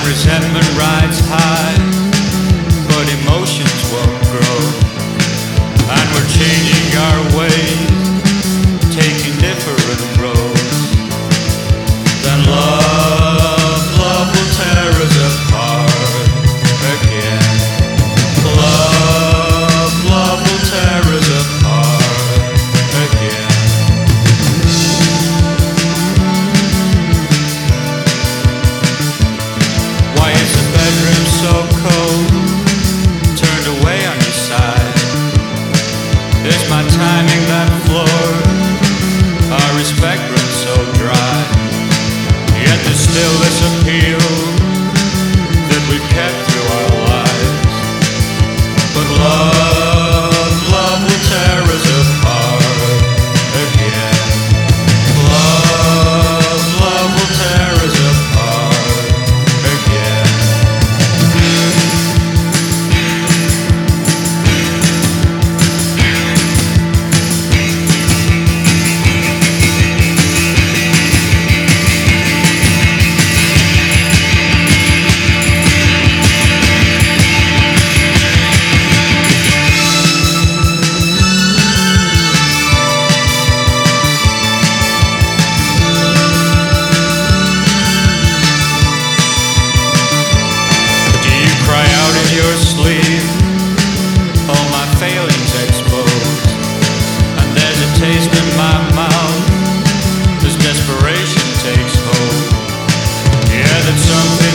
resentment rides high, but emotions won't grow. And we're changing our ways, taking different roads. Then love will tear us apart again. Love will tear us apart again. Why is the bedroom so cold, turned away on your side? Is my timing that floored, our respect runs so dry? Yet there's still this appeal that we've kept through our lives. But love will tear us apart again. Love will tear us apart again. Your sleeve, all my failings exposed, and there's a taste in my mouth as desperation takes hold. Yeah, that something